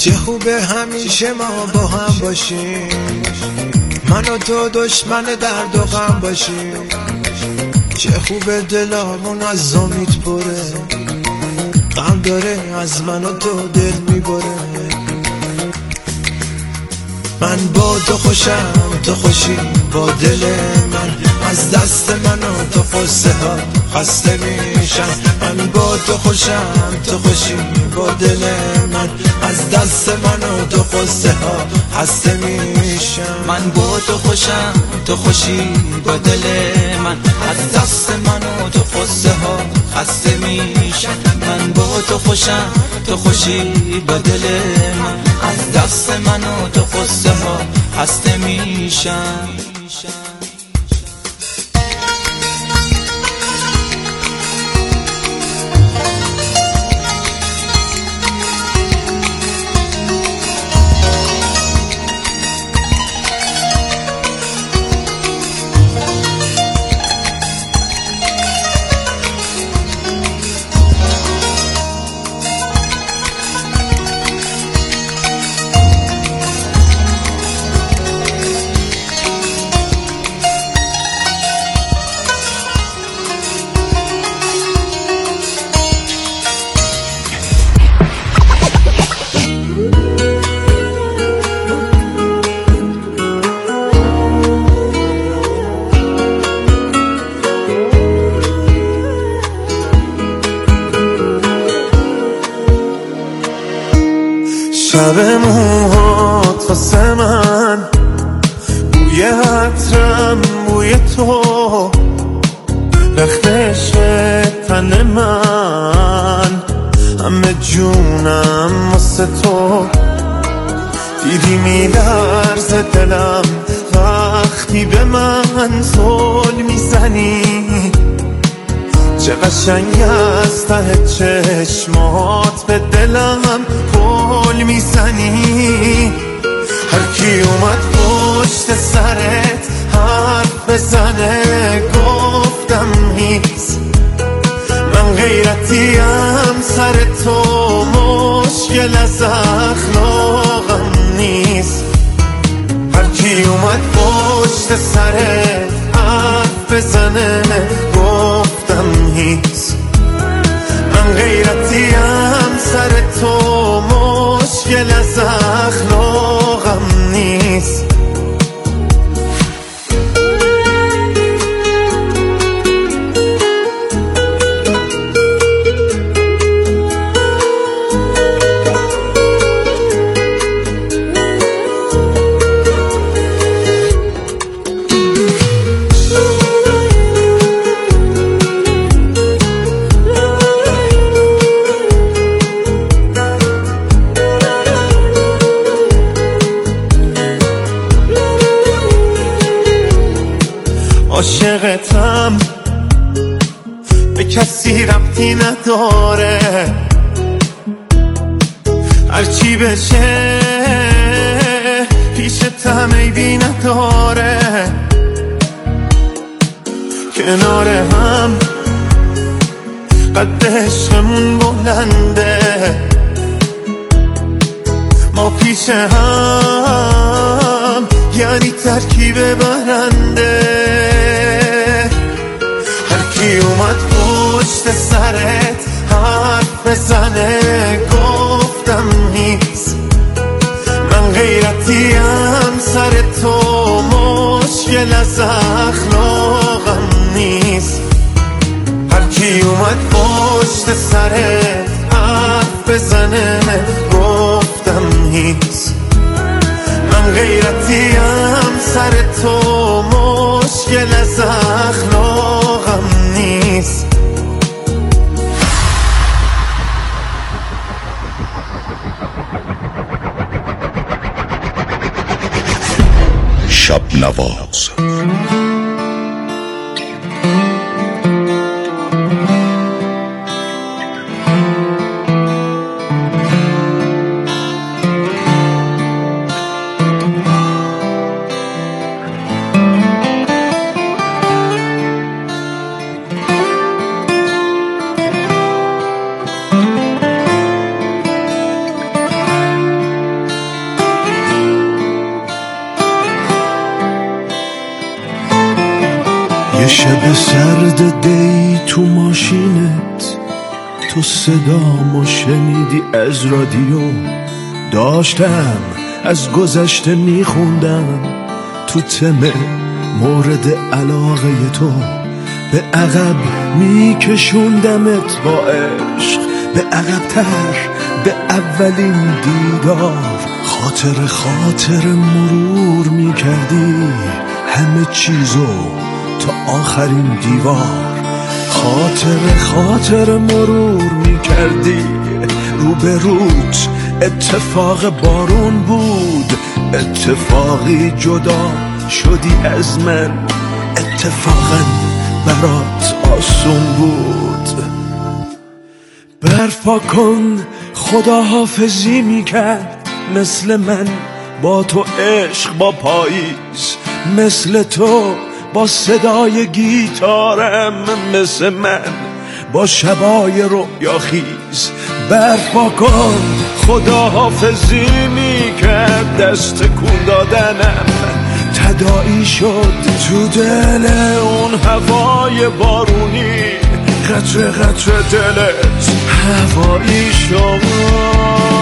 چه خوبه همیشه ما با هم باشیم، من و تو دشمن درد و غم باشیم. چه خوبه دلامون از امید پره، غم داره از من و تو دل میبره. من با تو خوشم، تو خوشی با دل من، از دست من و تو قصه ها خسته میشم. من با تو خوشم، تو خوشی با دل من، از دست من و تو قصه ها خسته میشم. من با تو خوشم، تو خوشی با دل من، از دست من و تو قصه ها خسته میشم. من با تو خوشم، تو خوشی با دل من، از دست من و تو قصه ها خسته میشم. شب موهات واسه من، بوی عطرم بوی تو، رختش تن من، همه جونم واسه تو. دیدی میلرزه دلم وقتی به من زل میزنی، چه قشنگ از ته چشمات به دلم پل میزنی. هر کی اومد پشت سرت حرف بزنه گفتم نیست، من غیرتیم سر تو، مشکل از اخلاقم نیست. هر کی اومد پشت سرت حرف بزنه گفتم نیست، من غیرتیم سر تو، مشکل از اخلاقم نیست. عاشقتم به کسی ربطی نداره، هرچی بشه پیشتم عیبی نداره. کنار هم قد عشقمون بلنده، ما پیش هم یعنی ترکیب برنده. کی اومد پشت سرت حرف بزنه گفتم نیست، من غیرتیم سر تو، مشکل از اخلاقم نیست. هر کی اومد پشت سرت حرف بزنه گفتم نیست، من غیرتیم سر تو، مشکل از اخلاقم نیست. شب نواز یه شب سرد دی تو ماشینت، تو صدامو شنیدی از رادیو، داشتم از گذشته میخوندم تو تم مورد علاقه تو، به عقب میکشوندمت با عشق، به عقب‌تر به اولین دیدار، خاطر مرور میکردی همه چیزو تا آخرین دیوار، خاطر مرور میکردی روبروت اتفاق بارون بود، اتفاقی جدا شدی از من، اتفاقا برات آسون بود. برپا کن خداحافظی میکرد مثل من با تو عشق با پاییز، مثل تو با صدای گیتارم، مثل من با شبای رویا خیز. برپا کن خداحافظی میکرد، دست تکون دادنم تداعی شد تو دل اون هوای بارونی، قطره قطره دلت هوایی شد.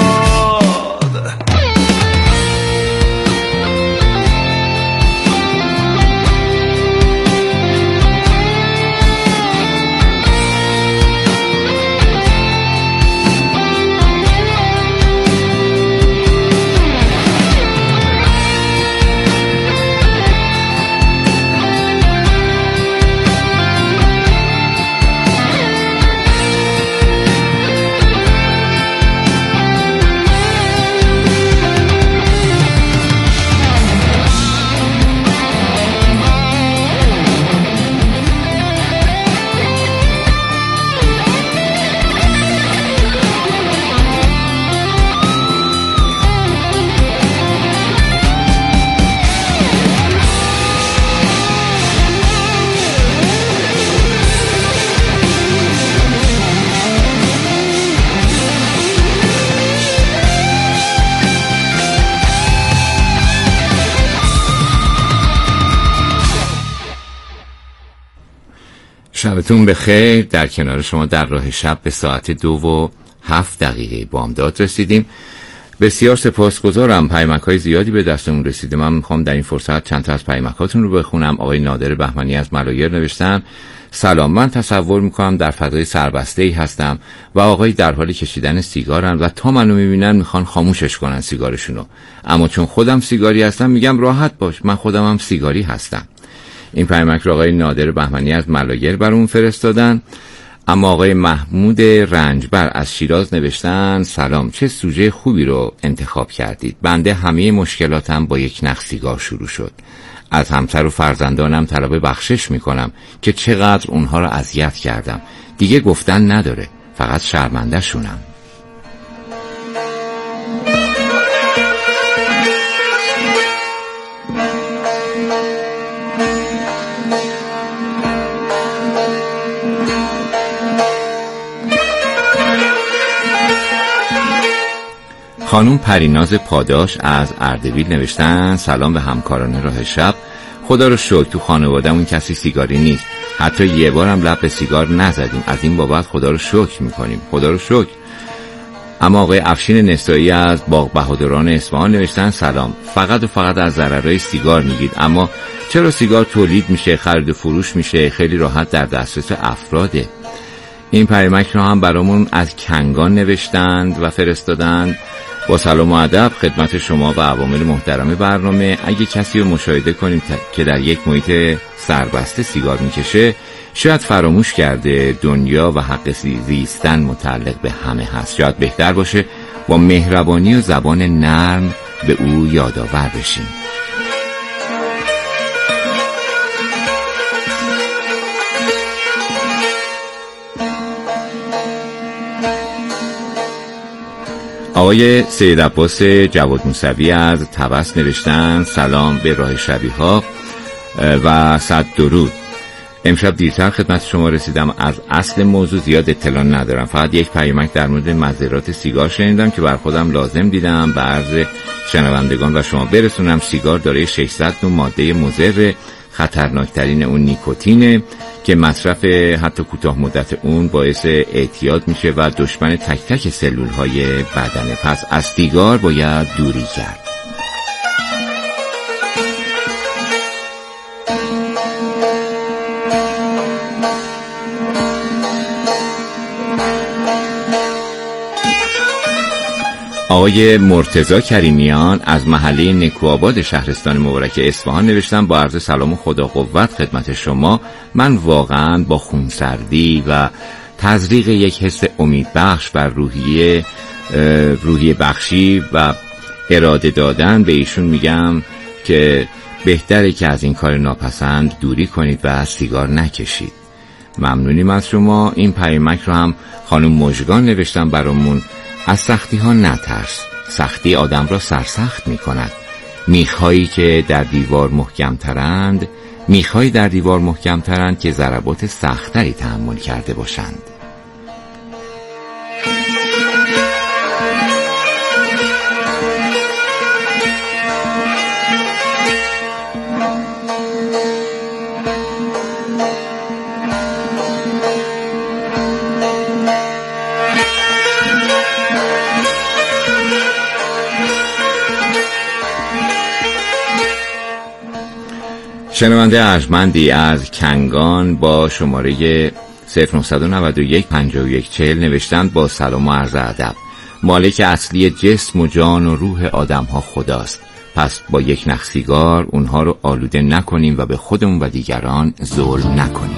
شبتون بخیر. در کنار شما در راه شب به ساعت 2:07 بامداد رسیدیم. بسیار سپاسگزارم، پیامک‌های زیادی به دستمون رسیده. من میخوام در این فرصت چند تا از پیامکاتون رو بخونم. آقای نادر بهمنی از ملایر نوشتن: سلام، من تصور میکنم در فضای سربسته‌ای هستم و آقای در حال کشیدن سیگارن و تا منو میبینن میخوان خاموشش کنن سیگارشونو، اما چون خودم سیگاری هستم میگم راحت باش، من خودم هم سیگاری هستم. این پیامک رو آقای نادر بهمنی از ملایر برامون فرستادن. اما آقای محمود رنجبر از شیراز نوشتن: سلام، چه سوژه خوبی رو انتخاب کردید. بنده همه مشکلاتم با یک نخ سیگار شروع شد. از همسر و فرزندانم طلب بخشش میکنم که چقدر اونها رو اذیت کردم. دیگه گفتن نداره، فقط شرمنده شونم. خانم پریناز پاداش از اردبیل نوشتن: سلام به همکاران راه شب. خدا رو شکر تو خانواده‌مون کسی سیگاری نیست، حتی یه بارم لب به سیگار نزدیم. از این بابت خدا رو شکر میکنیم، خدا رو شکر. اما آقای افشین نسایی از باغ بهادران اصفهان نوشتن: سلام، فقط و فقط از ضررهای سیگار میگید، اما چرا سیگار تولید میشه، خرید و فروش میشه، خیلی راحت در دسترس افراده. این پیامک رو هم برامون از کنگان نوشتند و فرستادند: با سلام و ادب خدمت شما و عوامل محترم برنامه. اگه کسی رو مشاهده کنیم که در یک محیط سربسته سیگار میکشه، شاید فراموش کرده دنیا و حق زیستن متعلق به همه هست. شاید بهتر باشه با مهربانی و زبان نرم به او یادآور بشیم. آقای سید عباس جواد موسوی از طبس نوشتن: سلام به راه شبیها و صد درود. امشب دیرتر خدمت شما رسیدم. از اصل موضوع زیاد اطلاع ندارم، فقط یک پیامک در مورد مضرات سیگار شنیدم که بر خودم لازم دیدم به عرض شنوندگان و شما برسونم. سیگار دارای 600 نوع ماده مضر، خطرناکترین اون نیکوتینه که مصرف حتی کوتاه مدت اون باعث اعتیاد میشه و دشمن تک تک سلول های بدنه. پس از سیگار باید دوری کرد. آقای مرتضی کریمیان از محله نکوآباد شهرستان مبارک اصفهان نوشتن: با عرض سلام و خدا قوت خدمت شما. من واقعا با خونسردی و تزریق یک حس امیدبخش و روحیه بخشی و اراده دادن به ایشون میگم که بهتره که از این کار ناپسند دوری کنید و سیگار نکشید. ممنونیم از شما. این پیامک رو هم خانم مژگان نوشتن برامون: از سختی ها نترس، سختی آدم را سرسخت می کند. میخهایی در دیوار محکم ترند که ضربات سختری تحمل کرده باشند. شنونده ارجمندی از کنگان با شماره 0991 5140 نوشتند: با سلام و عرض ادب. مالک اصلی جسم و جان و روح آدم ها خداست. پس با یک نخ سیگار اونها رو آلوده نکنیم و به خودمون و دیگران ظلم نکنیم.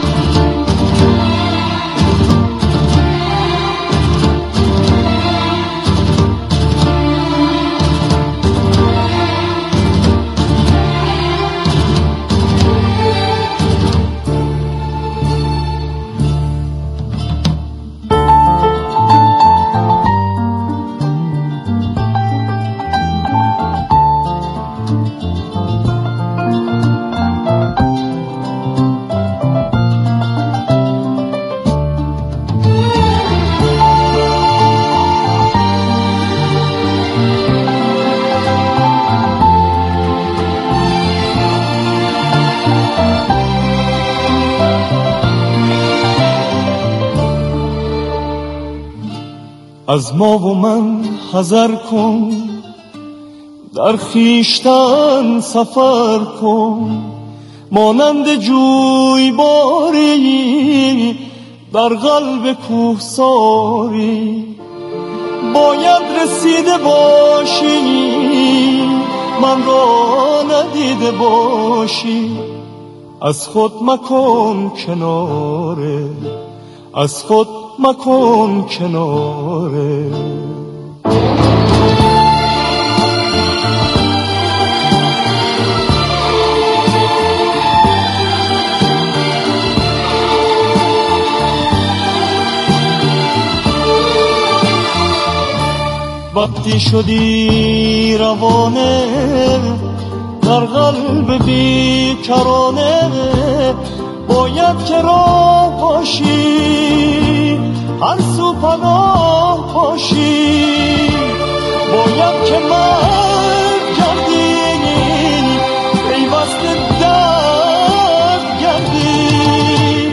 از ما و من حذر کن، در خویشتن سفر کن، مانند جویباری در قلب کوهساری. باید رسیده باشی من را ندیده باشی، از خود مکن کناره، از خود مکن کناره. وقتی شدی روانه در قلب بیکرانه، باید که راه باشی هر سو پناه باشی. باید که مرد گردی پیوست درد گردی.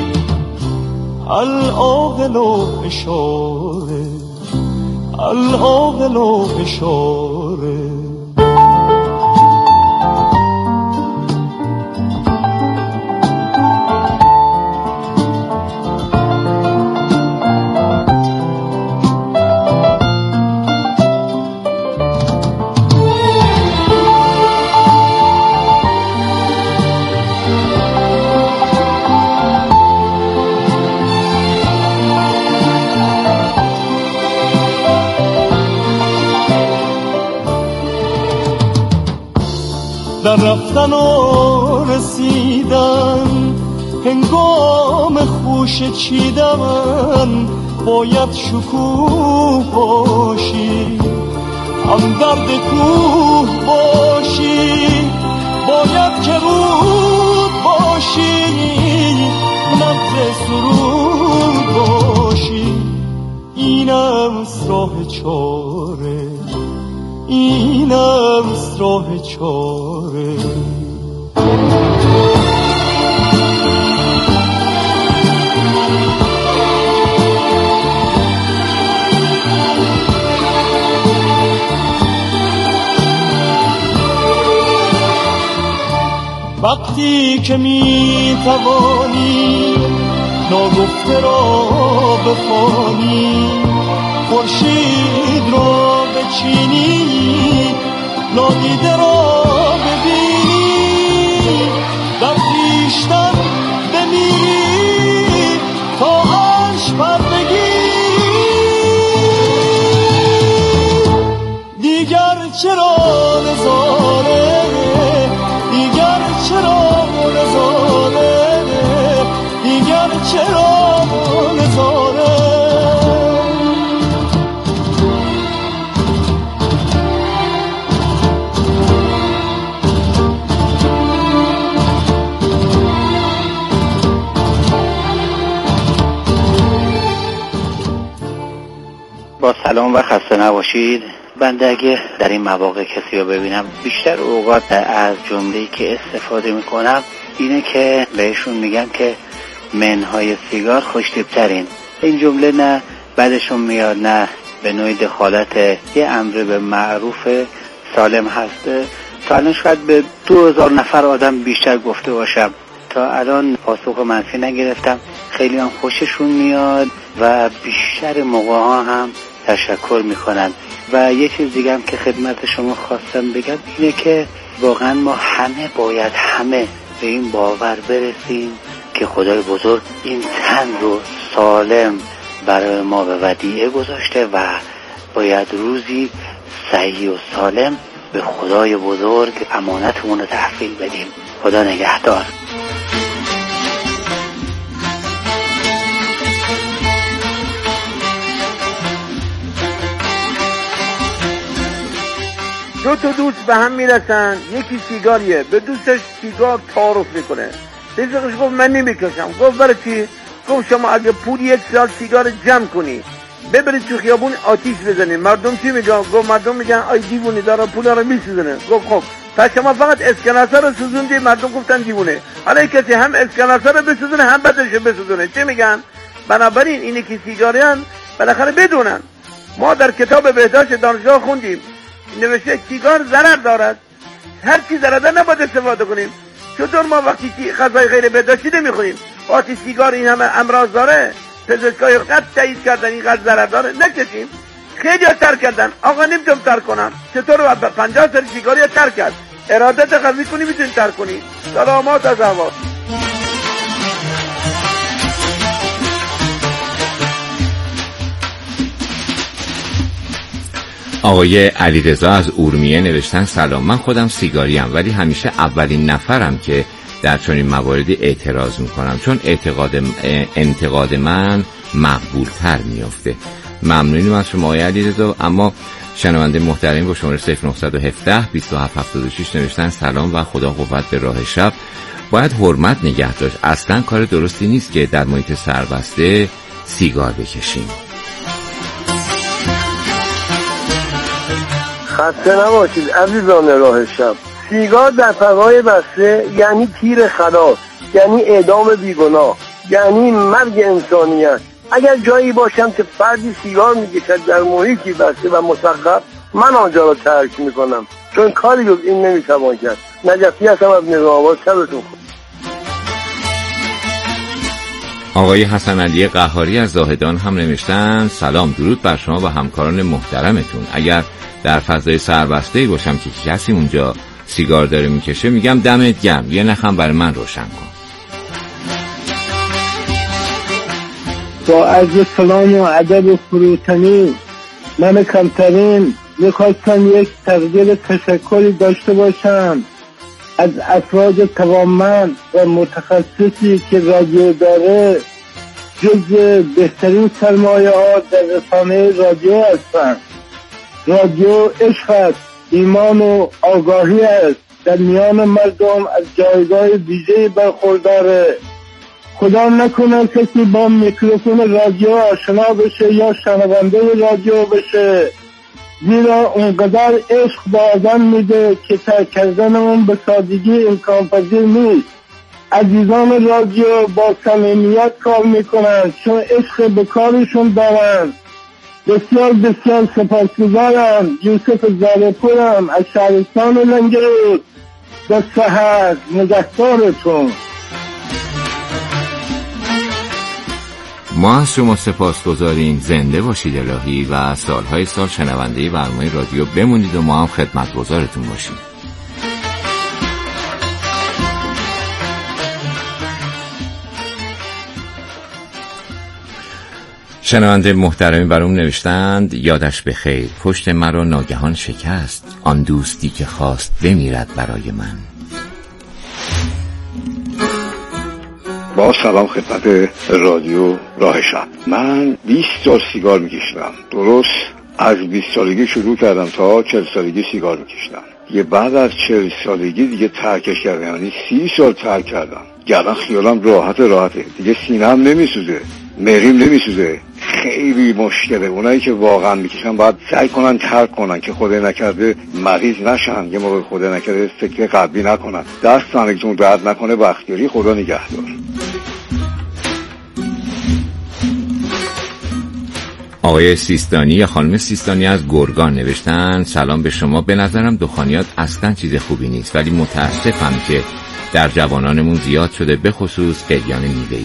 العاقل و اشاره، العاقل و اشاره. در رفتن و رسیدن هنگام خوش چیدن، باید شکوه باشی هم درد کوه باشی. باید که رود باشی نبض سرود باشی. این است راه چاره، این است راه چاره. وقتی که می توانی ناگفته را بخوانی، خورشید رو بچینی، نادیده را ببینی، در خویشتن بمیری تا عرش پر بگیری. دیگر چرا نظاره، دیگر چرا نظاره، دیگر چرا نظاره. با سلام و خسته نباشید. بنده اگه در این مواقع کسی رو ببینم، بیشتر اوقات از جمله‌ای که استفاده میکنم اینه که بهشون میگم که منهای سیگار خوش‌تیپ‌ترین. این جمله نه بعدشون میاد نه به نوعی دخالت یه امر به معروف سالم هست. تا الان شاید به 2000 نفر آدم بیشتر گفته باشم، تا الان پاسخ منفی نگرفتم. خیلی هم خوششون میاد و بیشتر موقع ها هم تشکر میکنن. و یه چیز دیگه هم که خدمت شما خواستم بگم اینه که واقعا ما باید همه به این باور برسیم که خدای بزرگ این تن رو سالم برای ما به ودیعه گذاشته و باید روزی صحیح و سالم به خدای بزرگ امانتمون رو تحویل بدیم. خدا نگهدار. دو تا دوست به هم میرسن، یکی سیگاریه، به دوستش سیگار تعارف میکنه. رفیقش گفت من نمیکشم. گفت برای چی؟ گفت شما اگه پول 1 سال سیگار جمع کنی ببرید تو خیابون آتیش بزنید، مردم چی میگن؟ گفت مردم میگن آی دیوونه داره پولا رو میسوزونه. گفت خب پس شما فقط اسکناسه رو سوزوندی، مردم گفتن دیوونه. حالا کسی هم اسکناسه رو بسوزونه هم بدنشو بسوزونه، چی میگن؟ بنابراین اینه که سیگاریان بالاخره بدونن. ما در کتاب بهداشت دانشگاه خوندیم نوشته سیگار ضرر دارد، هر چی ضرر داره نباید استفاده کنیم. چطور ما وقتی غذای غیر بهداشتی نمیخوریم، وقتی سیگار این همه امراض داره، پزشکای قد تایید کردن این قد ضرر داره نکشیم. خیلی ها ترک کردن، آقا نمیتونم ترک کنم. چطور باید 50 سال سیگاری ها ترک کرد؟ ارادت قوی کنی میتونی ترک کنی. سلامات از هوا. آقای علیرضا از اورمیه نوشتن سلام، من خودم سیگاریم ولی همیشه اولین نفرم که در چنین مواردی اعتراض میکنم، چون انتقاد من مقبول تر میافته. ممنونیم از شما آقای علیرضا. اما شنونده محترم با شماره 0917 2776 نوشتن سلام و خدا قوت به راه شب. باید حرمت نگه داشت، اصلا کار درستی نیست که در محیط سربسته سیگار بکشیم. خسته نباشید عزیزان راه شب. سیگار در فضای بسته یعنی تیر خلاص، یعنی اعدام بیگناه، یعنی مرگ انسانیت. اگر جایی باشم که فردی سیگار میکشد در محیطی بسته و مسقف، من آنجا را ترک میکنم، چون کاری جز این نمیتوان کرد. نجفی هستم از نظام‌آباد. شبتون خوش. آقای حسن علی قهاری از زاهدان هم نوشتن سلام، درود بر شما و همکاران محترمتون. اگر در فضای سربسته‌ای باشم که کسی اونجا سیگار داره میکشه، میگم دمت گرم، یه نخم برای من روشن کن. با عرض سلام و ادب و فروتنی، من کمترین میخواستم یک تقدیر تشکری داشته باشم از افراد توانمند و متخصصی که رادیو داره. جز بهترین سرمایه ها در رسانه رادیو هستند. رادیو عشق است، ایمان و آگاهی است، در میان مردم از جایگاه ویژه‌ای برخورداره. خدا نکنه کسی با میکروفون رادیو آشنا بشه یا شنونده رادیو بشه، زیرا اونقدر عشق به آدم میده که ترک کردن اون به سادگی امکان پذیر نیست. عزیزان رادیو با صمیمیت کار میکنن چون عشق به کارشون دارن. بسیار بسیار سپاسگزارم. یوسف زارپورم از شهرستان لنگرود. تا سحر نگهدارتون. ما از شما سپاسگزاریم. زنده باشید الهی و سالهای سال شنونده برنامه رادیو بمونید و ما هم خدمتگزارتون باشیم. شنونده محترمی برام نوشتند یادش بخیر، پشت مرا ناگهان شکست، آن دوستی که خواست بمیرد برای من. با سلام خدمت رادیو راه شب. من 20 سال سیگار میکشیدم. درست از 20 سالگی شروع کردم تا 40 سالگی سیگار میکشیدم. دیگه بعد از 40 سالگی دیگه ترکش کردم، یعنی 30 سال ترک کردم. الان خیالم راحته، دیگه سینه‌ام نمیسوزه، مریم نمیسوزه. خیلی مشکله. اونایی که واقعا میکشن باید سعی کنن ترک کنن که خدای نکرده مریض نشن، یه موقع خدای نکرده سکته قلبی نکنن. دست تنگتون درد نکنه. بختیاری. خدا نگهدار. آقای سیستانی یا خانم سیستانی از گرگان نوشتن سلام به شما. به نظرم دخانیات اصلا چیز خوبی نیست، ولی متاسفم که در جوانانمون زیاد شده، به خصوص قلیان میوه‌ای.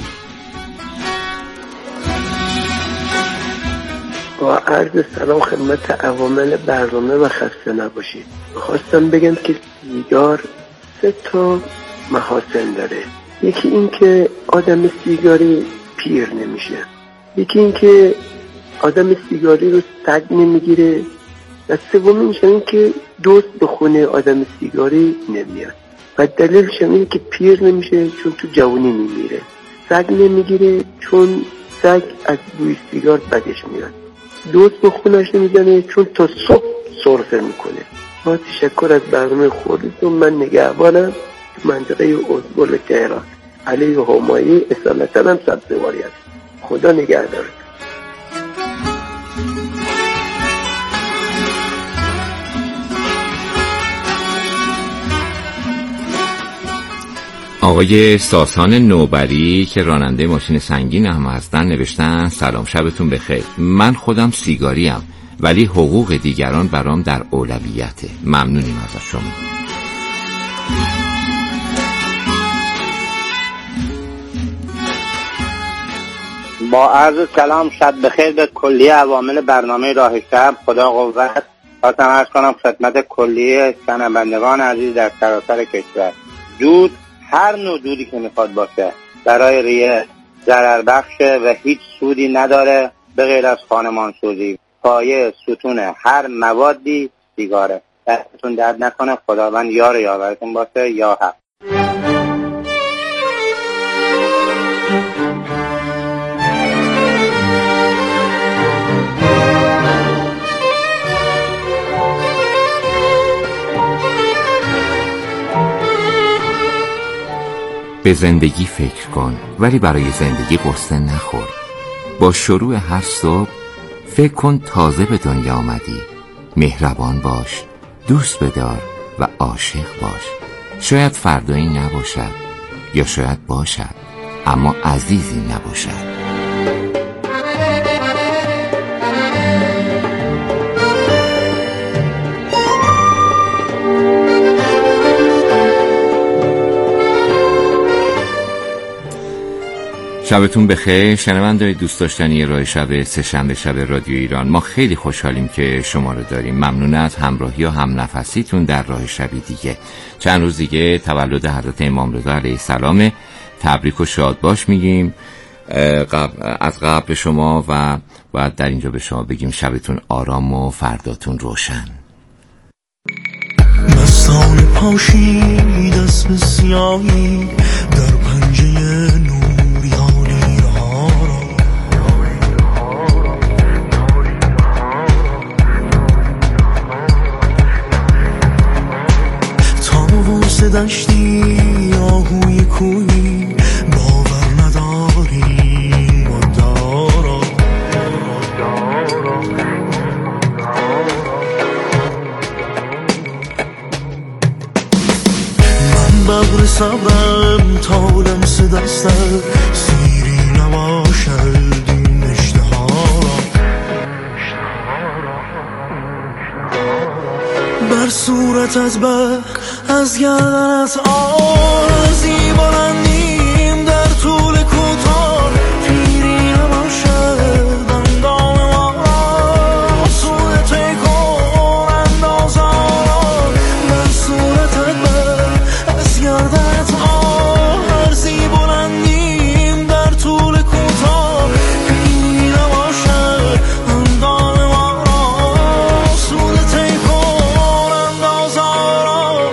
با عرض سلام خدمت عوامل برنامه و خسته نباشید. خواستم بگم که سیگار 3 تا محاسن داره. یکی این که آدم سیگاری پیر نمیشه، یکی این که آدم سیگاری رو سگ نمیگیره، و سومیش این که دوست به خونه آدم سیگاری نمیاد. و دلیلش این که پیر نمیشه چون تو جوانی میمیره، سگ نمیگیره چون سگ از بوی سیگار بدش میاد، دوست به خونش نمیزنه چون تا صبح سرفه میکنه. با تشکر از برنامه خودتون. من نگهبانم منطقه ازبل تهران، علیه همایی اصالتا هم سبزواری هست. خدا نگهدارت. آقای ساسان نوبری که راننده ماشین سنگین هم هستن نوشتن سلام، شبتون بخیر. من خودم سیگاریم ولی حقوق دیگران برام در اولویته. ممنونیم از شما. با عرض سلام، شب بخیر به کلیه عوامل برنامه راه شب. خدا قوت. خواستم عرض کنم خدمت کلیه شنوندگان عزیز در سراسر کشور، دود هر نوع دودی که میخواد باشه برای ریه ضرر بخشه و هیچ سودی نداره به غیر از خانمانسوزی. پایه ستون هر موادی سیگاره. دستتون درد نکنه. خداوند یار یاورتون باشه. یا حق. به زندگی فکر کن ولی برای زندگی قصه نخور. با شروع هر صبح فکر کن تازه به دنیا آمدی. مهربان باش، دوست بدار و عاشق باش. شاید فردایی نباشد یا شاید باشد، اما عزیزی نباشد. شبتون بخیر شنونده‌های دوست داشتنی راه شب سه‌شنبه شب رادیو ایران. ما خیلی خوشحالیم که شما رو داریم. ممنون از همراهی و همنفسیتون در راه شبی دیگه. چند روز دیگه تولد حضرت امام رضا علیه السلام. تبریک و شاد باش میگیم از قبل شما و باید در اینجا به شما بگیم شبتون آرام و فرداتون روشن. مستان پاشید اسم سیاهی در پنجه نوریانی ها را، تاووس دشتی آهوی کوی باور نداریم و دارا. بغر صبرم تا لمس دستت سیری نباشد این اشتها را. بر صورت از بر از گردنت آرزی بلندیم در طول کوتاه پیری نباشد اندام ما را سود تکن اندازان بر صورتت بر از گردنت آرزی بلندیم در طول کوتاه پیری نباشد اندام ما را سود تکن اندازان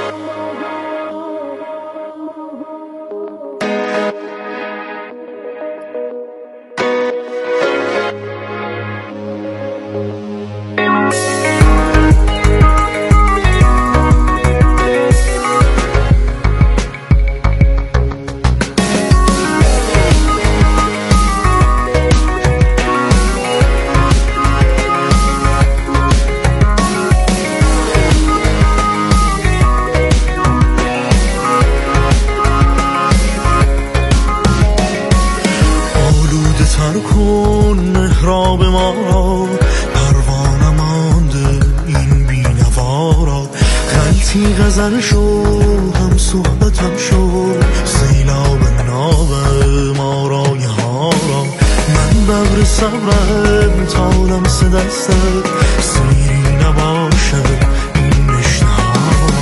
آلوده تر کن محراب ما را پروانه مانده این بینوارا غلطی غزل شو هم صحبتم شو سیلاب ناب ما رای ها را من ببر صبرم تا لمس دستت سیری نباشد این نشنه ها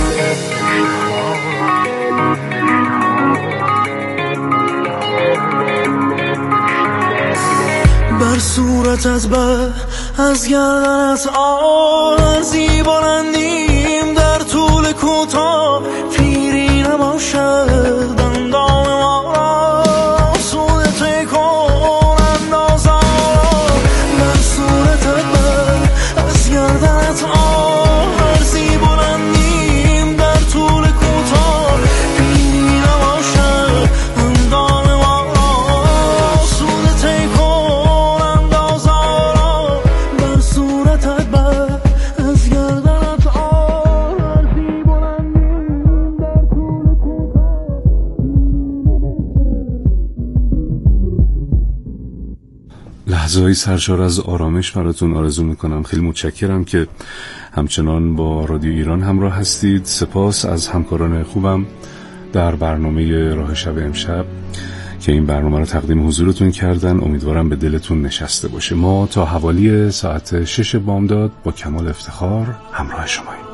بر صورتت بر از گردنت آرزی بلندیم در طول کوتاه پیری نباشد اندام ما را سود تکن اندازان بر صورتت بر از گردنت آرزی بلندیم در طول کوتاه پیری نباشد اندام ما را سود تکن اندازان بر صورتت بر از گردنت آرزی بلندیم در طول کوتاه. لحظه‌های سرشار از آرامش براتون آرزو میکنم. خیلی متشکرم که همچنان با رادیو ایران همراه هستید. سپاس از همکاران خوبم در برنامه راه شب امشب که این برنامه رو تقدیم حضورتون کردن. امیدوارم به دلتون نشسته باشه. ما تا حوالی ساعت 6 بامداد با کمال افتخار همراه شماییم.